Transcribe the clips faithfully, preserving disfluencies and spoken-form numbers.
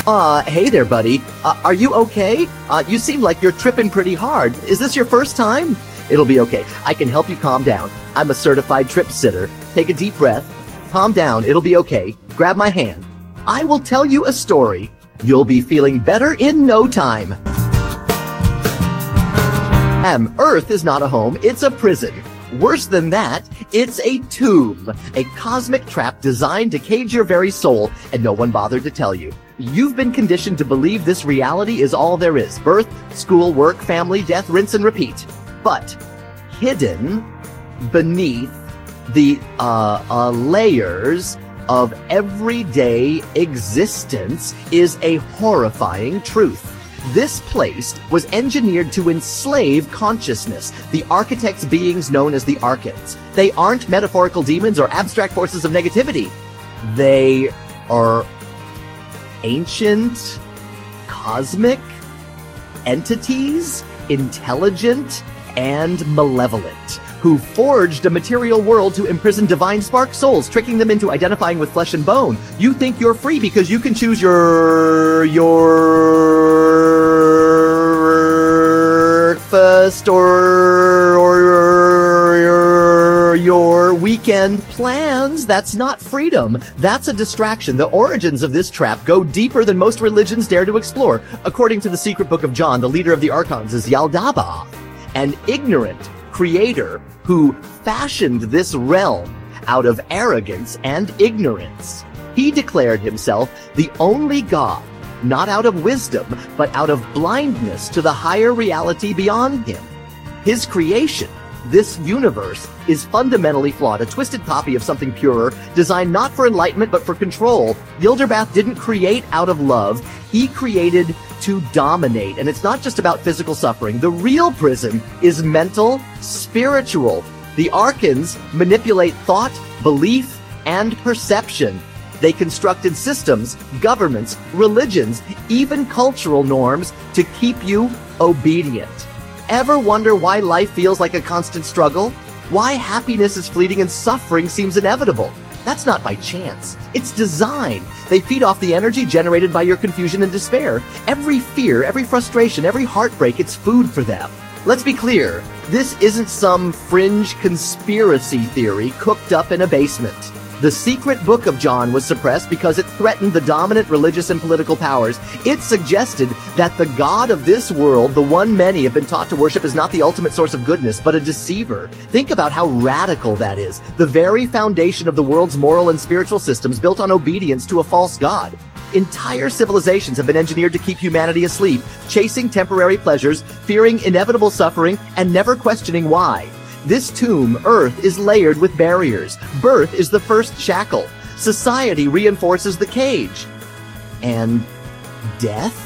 Uh, hey there, buddy. Uh, are you okay? Uh, you seem like you're tripping pretty hard. Is this your first time? It'll be okay. I can help you calm down. I'm a certified trip sitter. Take a deep breath. Calm down. It'll be okay. Grab my hand. I will tell you a story. You'll be feeling better in no time. Um, Earth is not a home. It's a prison. Worse than that, it's a tomb, a cosmic trap designed to cage your very soul, and no one bothered to tell you. You've been conditioned to believe this reality is all there is. Birth, school, work, family, death, rinse and repeat. But hidden beneath the uh, uh, layers of everyday existence is a horrifying truth. This place was engineered to enslave consciousness, the architect's beings known as the Archons. They aren't metaphorical demons or abstract forces of negativity. They are ancient, cosmic entities, intelligent and malevolent, who forged a material world to imprison divine spark souls, tricking them into identifying with flesh and bone. You think you're free because you can choose your your breakfast or, or your, your weekend plans. That's not freedom. That's a distraction. The origins of this trap go deeper than most religions dare to explore. According to the secret book of John, the leader of the Archons is Yaldabaoth, an ignorant creator who fashioned this realm out of arrogance and ignorance. He declared himself the only God, not out of wisdom, but out of blindness to the higher reality beyond him. His creation, this universe, is fundamentally flawed, a twisted copy of something purer, designed not for enlightenment but for control. Yaldabaoth didn't create out of love, he created to dominate. And it's not just about physical suffering. The real prison is mental, spiritual. The Archons manipulate thought, belief, and perception. They constructed systems, governments, religions, even cultural norms to keep you obedient. Ever wonder why life feels like a constant struggle? Why happiness is fleeting and suffering seems inevitable? That's not by chance. It's design. They feed off the energy generated by your confusion and despair. Every fear, every frustration, every heartbreak, it's food for them. Let's be clear. This isn't some fringe conspiracy theory cooked up in a basement. The secret book of John was suppressed because it threatened the dominant religious and political powers. It suggested that the God of this world, the one many have been taught to worship, is not the ultimate source of goodness, but a deceiver. Think about how radical that is. The very foundation of the world's moral and spiritual systems built on obedience to a false God. Entire civilizations have been engineered to keep humanity asleep, chasing temporary pleasures, fearing inevitable suffering, and never questioning why. This tomb, Earth, is layered with barriers. Birth is the first shackle. Society reinforces the cage. And death?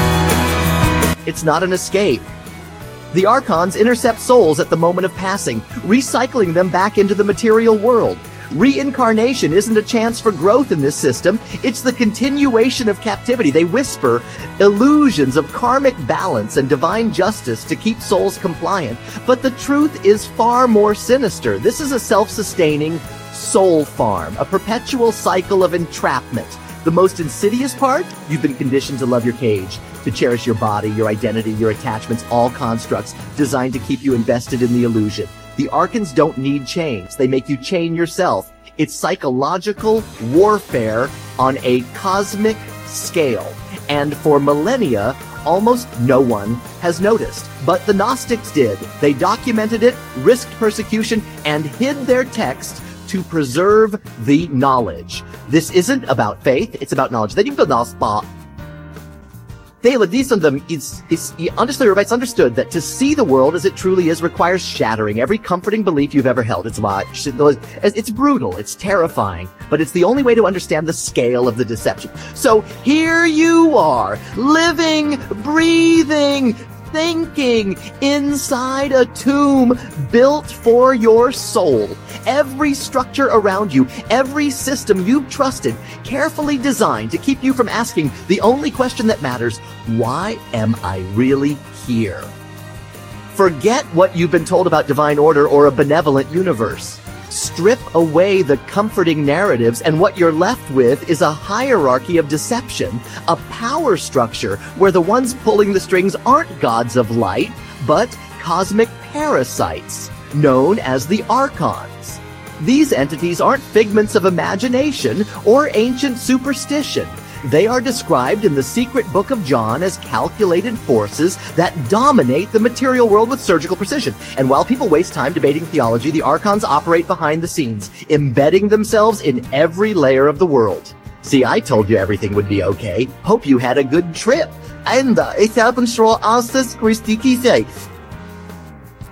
It's not an escape. The Archons intercept souls at the moment of passing, recycling them back into the material world. Reincarnation isn't a chance for growth in this system. It's the continuation of captivity. They whisper illusions of karmic balance and divine justice to keep souls compliant. But the truth is far more sinister. This is a self-sustaining soul farm, a perpetual cycle of entrapment. The most insidious part? You've been conditioned to love your cage, to cherish your body, your identity, your attachments, all constructs designed to keep you invested in the illusion. The Archons don't need chains. They make you chain yourself. It's psychological warfare on a cosmic scale. And for millennia, almost no one has noticed. But the Gnostics did. They documented it, risked persecution, and hid their text to preserve the knowledge. This isn't about faith, it's about knowledge. They didn't go spot. It's understood that to see the world as it truly is requires shattering every comforting belief you've ever held. It's why it's brutal, it's terrifying, but it's the only way to understand the scale of the deception. So here you are, living, breathing, thinking inside a tomb built for your soul. Every structure around you, every system you've trusted, carefully designed to keep you from asking the only question that matters: why am I really here? Forget what you've been told about divine order or a benevolent universe. Strip away the comforting narratives, and what you're left with is a hierarchy of deception, a power structure where the ones pulling the strings aren't gods of light, but cosmic parasites, known as the Archons. These entities aren't figments of imagination or ancient superstition. They are described in the secret book of John as calculated forces that dominate the material world with surgical precision. And while people waste time debating theology, the Archons operate behind the scenes, embedding themselves in every layer of the world. See, I told you everything would be okay. Hope you had a good trip. And uh, ich habe schon alles richtig gesagt.